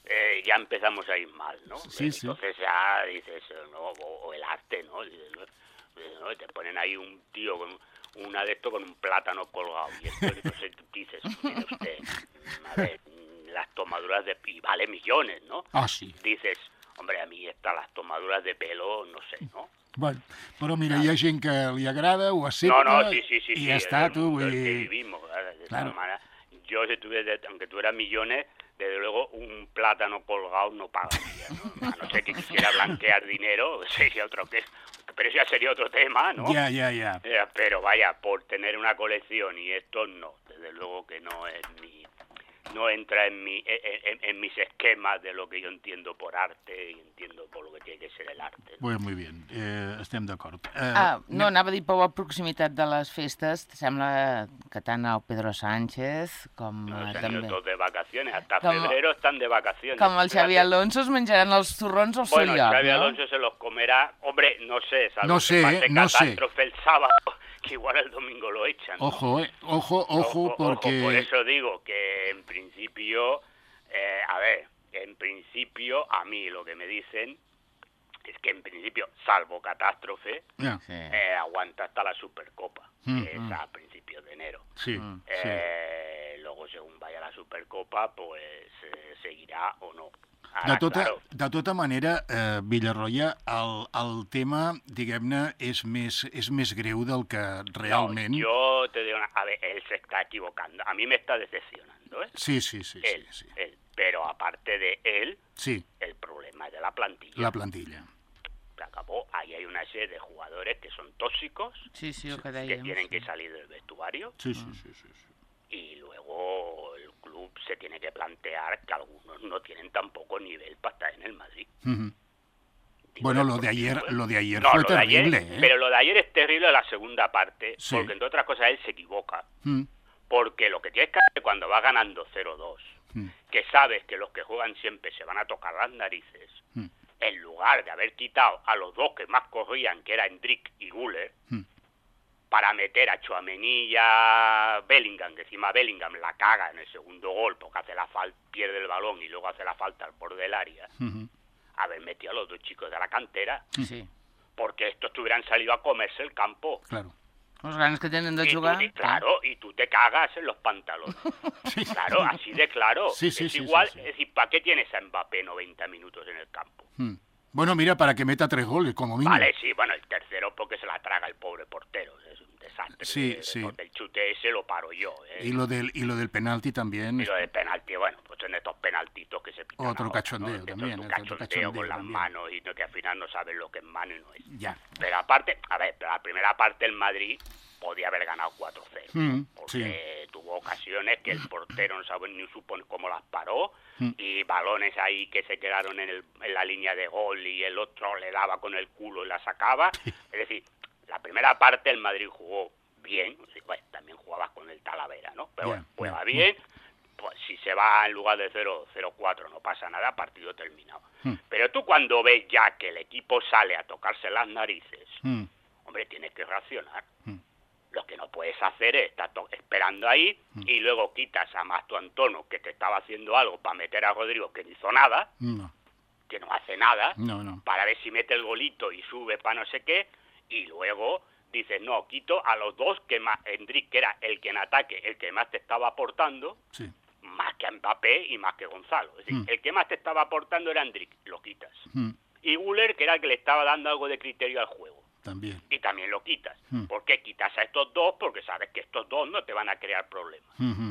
ya empezamos a ir mal, ¿no? Entonces ya dices, ¿no? O el arte, ¿no? Dices, ¿no? Te ponen ahí un tío con una de esto con un plátano colgado, y entonces dices, mire usted, a ver, las tomaduras y vale millones, ¿no? Ah, sí. Dices, hombre, a mí las tomaduras de pelo, no sé, ¿no? Bueno, però mira, hi ha gent que li agrada, ho accepta, sí, ja està, tu. Vull dir... que vivimos, de esta manera. Yo, aunque tuviera millones, desde luego un plátano colgado no pagaría, ¿no? A no ser que quisiera blanquear dinero, sería otro que... Pero eso ya sería otro tema, ¿no? Ya. Pero vaya, por tener una colección y esto no, desde luego que no es no entra en mis esquemas de lo que yo entiendo por arte y entiendo por lo que tiene que ser el arte. Pues muy bien, estem d'acord. No, anava a dir, per la proximitat de les festes, sembla que tant el Pedro Sánchez com també... Tots de vacaciones, hasta febrero están de vacaciones. Com el Xavi Alonso es menjaran els torrons al seu lloc, Bueno, Xavi Alonso se los comerá, hombre, no sé, salvo que pase catástrofe el sábado, que igual el domingo lo echan, ¿no? Ojo, porque... Por eso digo que en principio, a mí lo que me dicen es que en principio, salvo catástrofe, aguanta hasta la Supercopa, que es a principios de enero. Luego, según vaya la Supercopa, pues seguirá o no. Ara, de tota manera, Villarroya, el tema, diguem-ne, és més greu del que realment... No, yo te digo, a ver, él se está equivocando. A mí me está decepcionando, ¿eh? Sí. Él. Pero aparte de él, sí, el problema es de la plantilla. la plantilla. Se acabó. Ahí hay una serie de jugadores que son tóxicos, que tienen que salir del vestuario. Sí. Y luego el club se tiene que plantear que algunos no tienen tampoco nivel para estar en el Madrid. Bueno, lo de ayer No, fue lo de ayer, terrible, ¿eh? Pero lo de ayer es terrible la segunda parte, Sí. porque entre otras cosas él se equivoca. Porque lo que tienes que hacer cuando vas ganando 0-2, que sabes que los que juegan siempre se van a tocar las narices, en lugar de haber quitado a los dos que más corrían, que eran Endrick y Güler, para meter a Tchouaméni y a Bellingham, que encima Bellingham la caga en el segundo gol porque hace la falta, pierde el balón y luego hace la falta al borde del área, haber metido a los dos chicos de la cantera, porque estos hubieran salido a comerse el campo. Claro. Los ganes que tienen de jugar. Claro, y tú te cagas en los pantalones. Claro, así de claro. Es igual, es decir, ¿para qué tienes a Mbappé 90 minutos en el campo? Bueno, mira, para que meta 3 goles, como mínimo. Vale, sí, bueno, el tercero porque se la traga el pobre portero. Es un desastre. Sí. Porque el chute ese lo paro yo. Y lo del penalti también. Y lo del penalti, bueno, pues en estos penaltitos que se pitan Otro ahora, cachondeo ¿no? también. Otro cachondeo con las también. manos y que al final no sabes lo que es mano y no es. Ya. Pero aparte, pero la primera parte el Madrid podía haber ganado 4-0. Porque tuvo ocasiones que el portero no sabe ni supo cómo las paró y balones ahí que se quedaron en la línea de gol y el otro le daba con el culo y la sacaba. Es decir, la primera parte el Madrid jugó bien, bueno, también jugabas con el Talavera, ¿no? Pero bueno, juega bien, pues si se va en lugar de 0-4 no pasa nada, partido terminado. Pero tú cuando ves ya que el equipo sale a tocarse las narices, hombre, tienes que reaccionar. Lo que no puedes hacer es estar esperando ahí y luego quitas a Masto Antono, que te estaba haciendo algo, para meter a Rodrigo, que no hizo nada, que no hace nada, para ver si mete el golito y sube para no sé qué, y luego dices, no, quito a los dos que más, Endrick, que era el que en ataque, el que más te estaba aportando, más que a Mbappé y más que Gonzalo. Es decir, el que más te estaba aportando era Endrick, lo quitas. Y Güler, que era el que le estaba dando algo de criterio al juego. También. Y también lo quitas. ¿Por qué quitas a estos dos? Porque sabes que estos dos no te van a crear problemas.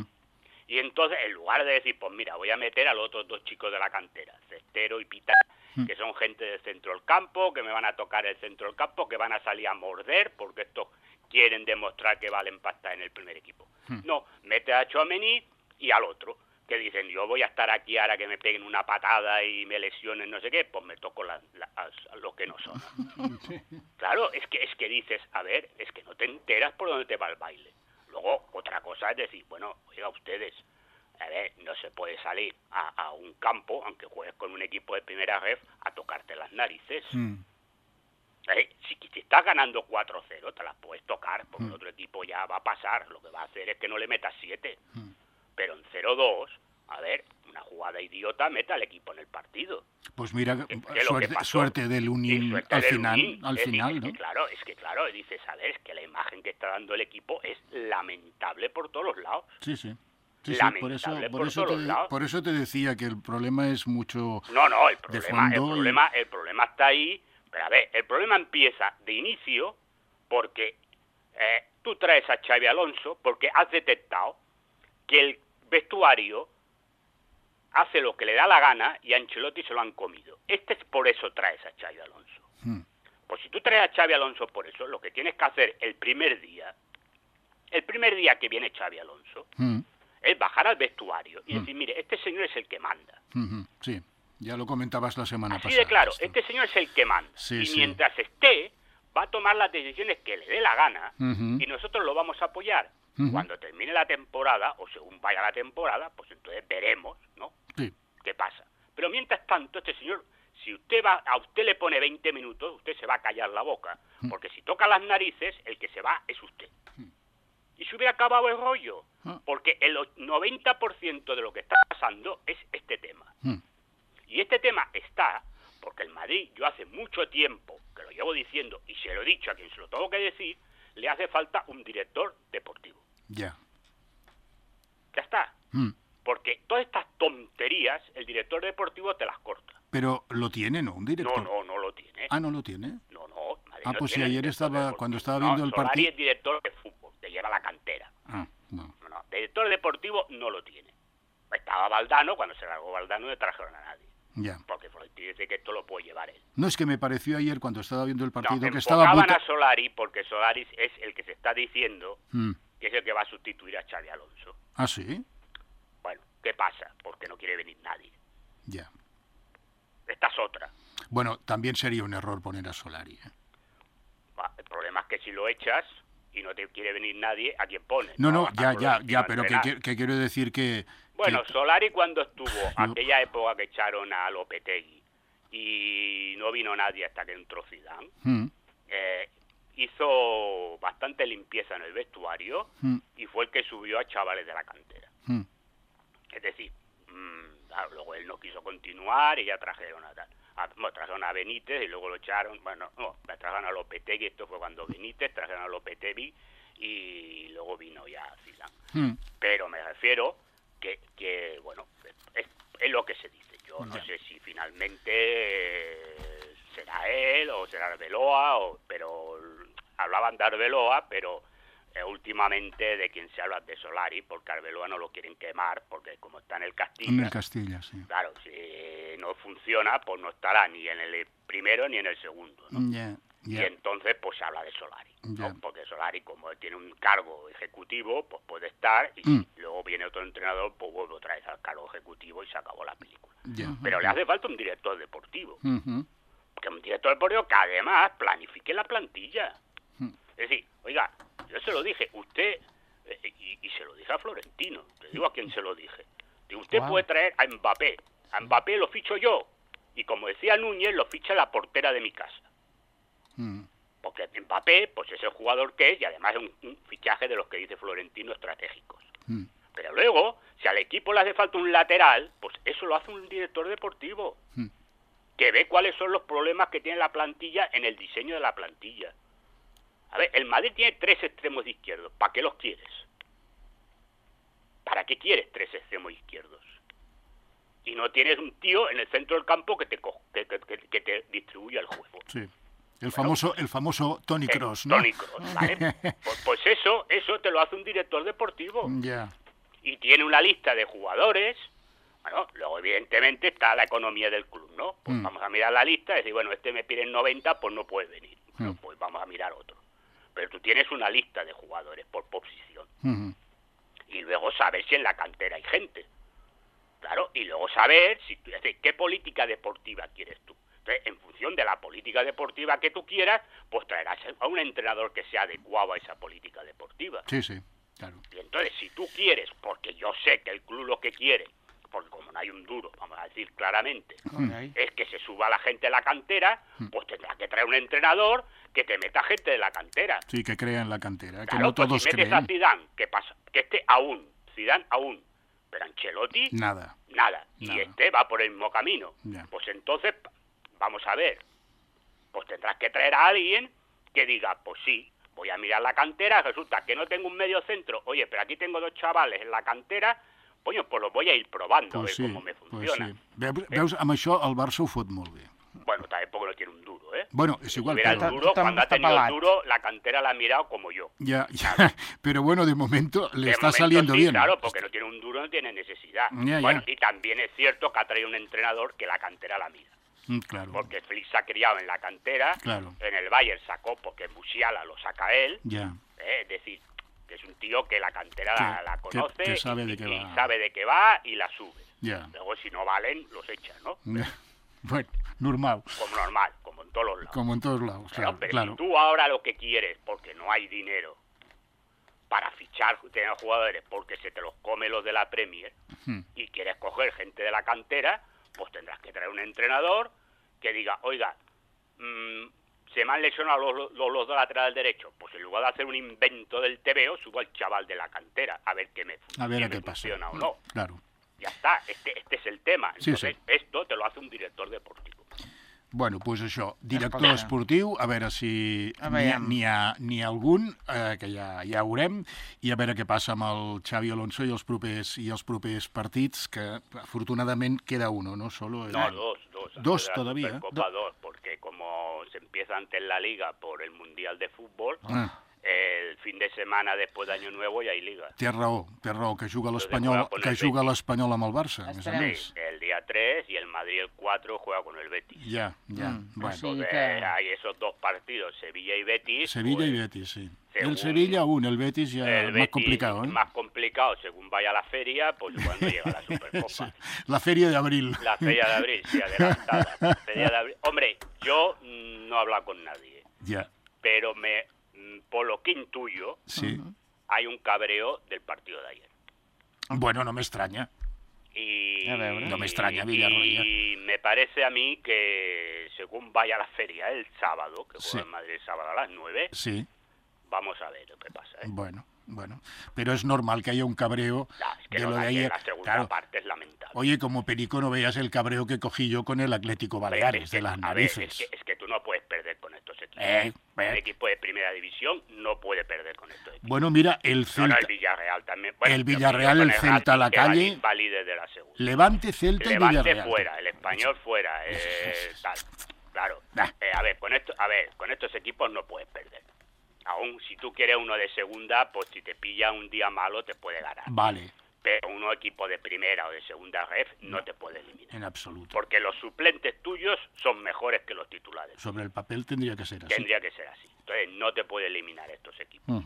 Y entonces, en lugar de decir, pues mira, voy a meter a los otros dos chicos de la cantera, Cestero y Pitá, que son gente del centro del campo, que me van a tocar el centro del campo, que van a salir a morder, porque estos quieren demostrar que valen pasta en el primer equipo. No, mete a Tchouaméni y al otro, que dicen, yo voy a estar aquí ahora que me peguen una patada y me lesionen no sé qué, pues me toco a los que no son. Claro, es que dices, a ver, es que no te enteras por dónde te va el baile. Luego, otra cosa es decir, bueno, oiga, ustedes, a ver, no se puede salir a un campo, aunque juegues con un equipo de primera ref, a tocarte las narices. Si te estás ganando 4-0, te las puedes tocar, porque el otro equipo ya va a pasar, lo que va a hacer es que no le metas 7. Pero en 0-2, a ver, una jugada idiota mete al equipo en el partido. Pues mira, suerte del Unión al final, ¿no? Es que claro, dices, a ver, es que la imagen que está dando el equipo es lamentable por todos los lados. Sí, por eso te decía que el problema es mucho de fondo. El problema está ahí, pero a ver, el problema empieza de inicio porque tú traes a Xabi Alonso porque has detectado que el vestuario hace lo que le da la gana y a Ancelotti se lo han comido. Por eso traes a Xabi Alonso. Pues si tú traes a Xabi Alonso por eso, lo que tienes que hacer el primer día que viene Xabi Alonso, es bajar al vestuario y decir, mire, este señor es el que manda. Sí, ya lo comentabas la semana pasada. Así de claro, este señor es el que manda. Mientras esté, va a tomar las decisiones que le dé la gana y nosotros lo vamos a apoyar. Cuando termine la temporada, o según vaya la temporada, pues entonces veremos, ¿no? ¿Qué pasa? Pero mientras tanto, este señor, si a usted le pone 20 minutos, usted se va a callar la boca. Porque si toca las narices, el que se va es usted. Y se hubiera acabado el rollo. Porque el 90% de lo que está pasando es este tema. Y este tema está porque el Madrid, yo hace mucho tiempo que lo llevo diciendo, y se lo he dicho a quien se lo tengo que decir, le hace falta un director deportivo. Ya está. Porque todas estas tonterías, el director deportivo te las corta. Pero lo tiene, ¿no? Un director. No lo tiene. Ah, ¿no lo tiene? No. Madrid pues si ayer cuando estaba viendo el Solari partido... es director de fútbol, te lleva la cantera. No, director deportivo no lo tiene. Estaba Valdano, cuando se largó Valdano no trajeron a nadie. Ya. Porque Florentino dice que esto lo puede llevar él. No, es que me pareció ayer cuando estaba viendo el partido No, que estaba... enfocaban a Solari porque Solari es el que se está diciendo que es el que va a sustituir a Xabi Alonso. ¿Ah, sí? Bueno, ¿qué pasa? Porque no quiere venir nadie. Ya. Esta es otra. Bueno, también sería un error poner a Solari, ¿eh? El problema es que si lo echas y no te quiere venir nadie, ¿a quién pones? No, ya, pero que quiero decir que... Bueno, Solari cuando estuvo, aquella época que echaron a Lopetegui y no vino nadie hasta que entró Zidane, hizo bastante limpieza en el vestuario y fue el que subió a chavales de la cantera. Es decir, luego él no quiso continuar y ya trajeron a tal. Trajeron a Benítez y luego lo echaron. Bueno, no, trajeron a Lopetegui, esto fue cuando Benítez, trajeron a Lopetegui y luego vino ya Zidane. Pero me refiero que bueno, es lo que se dice. Yo no sé si finalmente será él o será Arbeloa, pero hablaban de Arbeloa, pero últimamente de quien se habla de Solari, porque Arbeloa no lo quieren quemar, porque como está en el Castilla... En el Castilla, sí. Claro, si no funciona, pues no estará ni en el primero ni en el segundo, ¿no? Y entonces pues se habla de Solari, ¿no? Porque Solari, como tiene un cargo ejecutivo, pues puede estar, y si luego viene otro entrenador, pues vuelve otra vez al cargo ejecutivo y se acabó la película. Pero le hace falta un director deportivo, que un director deportivo que además planifique la plantilla. Es decir, oiga, yo se lo dije, usted, y se lo dije a Florentino, te digo a quién se lo dije, usted puede traer a Mbappé lo ficho yo, y como decía Núñez, lo ficha la portera de mi casa. Porque Mbappé, pues es el jugador que es, y además es un fichaje de los que dice Florentino estratégicos. Pero luego, si al equipo le hace falta un lateral, pues eso lo hace un director deportivo, que ve cuáles son los problemas que tiene la plantilla en el diseño de la plantilla. A ver, el Madrid tiene 3 extremos izquierdos. ¿Para qué los quieres? ¿Para qué quieres 3 extremos izquierdos? Y no tienes un tío en el centro del campo que te distribuya el juego. Sí. El famoso Toni Kroos, ¿no? Toni Kroos, ¿vale? pues eso te lo hace un director deportivo. Y tiene una lista de jugadores. Bueno, luego evidentemente está la economía del club, ¿no? Pues vamos a mirar la lista y decir, bueno, este me pide 90, pues no puede venir. Bueno, pues vamos a mirar otro. Pero tú tienes una lista de jugadores por posición. Y luego saber si en la cantera hay gente. Claro, y luego saber qué política deportiva quieres tú. Entonces, en función de la política deportiva que tú quieras, pues traerás a un entrenador que sea adecuado a esa política deportiva. Sí, claro. Y entonces, si tú quieres, porque yo sé que el club lo que quiere, porque como no hay un duro, vamos a decir claramente, es que se suba la gente de la cantera, pues tendrás que traer un entrenador que te meta gente de la cantera. Sí, que crea en la cantera, claro, que no todos si metes creen. A Zidane, ¿qué pasa? Que esté Zidane aún, pero Ancelotti, nada. Y este va por el mismo camino. Pues entonces, vamos a ver, pues tendrás que traer a alguien que diga, pues sí, voy a mirar la cantera, resulta que no tengo un medio centro, oye, pero aquí tengo 2 chavales en la cantera, pues los voy a ir probando, a ver cómo me funciona. Veus, amb això el Barça ho fot molt bé. Bueno, tampoco no tiene un duro, ¿eh? Bueno, es igual. Si tuviera el duro, cuando ha tenido el duro, la cantera la ha mirado como yo. Ya. Pero bueno, de momento le está saliendo bien. Claro, porque no tiene un duro, no tiene necesidad. Bueno, y también es cierto que ha traído un entrenador que la cantera la mira. Claro. Porque Flick se ha criado en la cantera, en el Bayern sacó, porque Musiala lo saca él, es decir, que es un tío que la cantera la conoce que sabe y de de qué va y la sube. Luego si no valen, los echas, ¿no? Bueno, normal. Como en todos los lados. Como en todos lados, pero si tú ahora lo que quieres, porque no hay dinero para fichar jugadores porque se te los come los de la Premier y quieres coger gente de la cantera, pues tendrás que traer un entrenador que diga, oiga, se me han lesionado los dos laterales derechos, pues en lugar de hacer un invento del TVO, subo al chaval de la cantera a ver qué me funciona o no. Claro. Ya está, este es el tema. Entonces, esto te lo hace un director deportivo. Bueno, doncs això, director esportiu, a veure si n'hi ha algun, que ja veurem, i a veure què passa amb el Xabi Alonso i els propers partits, que afortunadamente queda uno, ¿no? Solo dos todavía. Dos, porque como se empieza antes la Liga por el Mundial de Fútbol, el fin de semana después de Año Nuevo y hay Liga. Té raó, que juga l'Espanyol amb el Barça, a més a més. Sí, el día 3 y el Madrid el 4 juega con el Betis. Ya. Bueno. Entonces, hay esos dos partidos, Sevilla y Betis. Sevilla y Betis, sí. El Sevilla aún, el Betis ya es más complicado, ¿eh? Más complicado, según vaya la feria, pues cuando llega la Supercopa. Sí, la feria de abril. La feria de abril, sí, adelantada. La feria de abril. Hombre, yo no he hablado con nadie. Ya. Pero por lo que intuyo, sí, hay un cabreo del partido de ayer. Bueno, no me extraña. No me extraña, Villarroya. Y me parece a mí que según vaya la feria el sábado, que juega en Madrid el sábado a las 9, sí, vamos a ver lo que pasa. Bueno, pero es normal que haya un cabreo de lo de ayer. La segunda parte es lamentable. Oye, como perico no veas el cabreo que cogí yo con el Atlético Baleares, de las narices. Es que tú no puedes perder con estos equipos. Un equipo de primera división no puede perder con estos equipos. Bueno, mira, el Celta... el Villarreal también. Bueno, el Villarreal, el Celta a la calle... De la segunda. Levante, Celta y Villarreal. Levante fuera, el Español fuera. Tal. Claro. Con estos equipos no puedes perder. Aún si tú quieres uno de segunda, pues si te pilla un día malo te puede ganar. Vale. Pero uno equipo de primera o de segunda ref no te puede eliminar. En absoluto. Porque los suplentes tuyos son mejores que los titulares. Sobre el papel tendría que ser así. Tendría que ser así. Entonces no te puede eliminar estos equipos.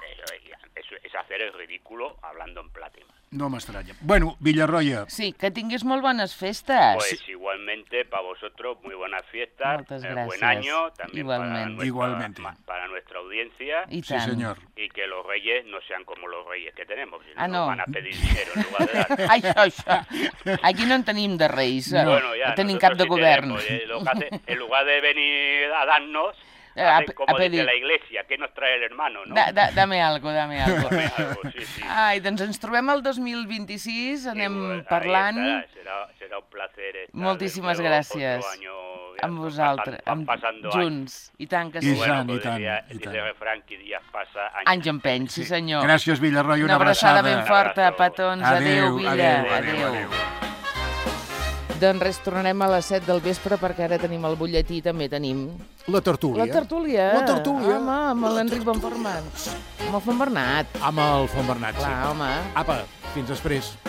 Es hacer el ridículo hablando en plata y mal. No m'estranya. Bueno, Villarroya. Sí, que tinguis molt bones festes. Pues igualmente para vosotros, muy buenas fiestas. Muchas gracias. Buen año también igualmente. Para nuestra audiencia. Y sí, señor. Y que los reyes no sean como los reyes que tenemos. Si no, nos van a pedir dinero en lugar de dar. Això. Aquí no en tenim de reis. No, bueno, ya, no tenim cap de govern. En lugar de venir a darnos... como dice la iglesia, ¿qué nos trae el hermano, no? Dame algo. Dame algo, sí. Ai, doncs ens trobem el 2026, anem parlant. Serà un placer estar Moltíssimes gràcies. Amb vosaltres, junts. I tant que sí. I tant. Dice el refrán que días pasa, anys empeny, sí senyor. Gràcies, Villarroya, una Una abraçada. abraçada ben forta, petons. Adéu, Villa. Adéu. Doncs res, tornarem a les 7 del vespre perquè ara tenim el butlletí, també tenim... La tertúlia. La tertúlia. Home, amb l'Enric Bonformat. Amb el Fontbernat. Amb el Fontbernat, sí. Clar, home. Apa, fins després.